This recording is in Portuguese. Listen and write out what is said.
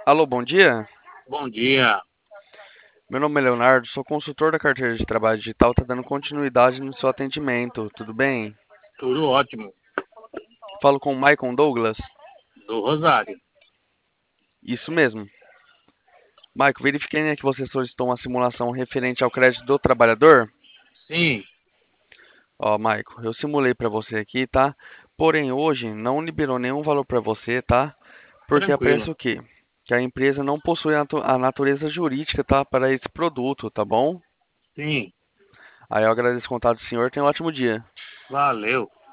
Alô, bom dia. Bom dia, Meu nome é Leonardo, sou consultor da carteira de trabalho digital, tá dando continuidade no seu atendimento, tudo bem? tudo ótimo, Falo com o Maicon Douglas? do Rosário. Isso mesmo. Maicon, verifiquei, né, que você solicitou uma simulação referente ao crédito do trabalhador. Sim, Ó, Maicon, eu simulei para você aqui, tá? Porém, hoje não liberou nenhum valor para você, tá? Porque tranquilo. aparece o quê? Que a empresa não possui a natureza jurídica, tá, para esse produto, tá bom? Sim, Aí eu agradeço o contato do senhor, tenha um ótimo dia. valeu.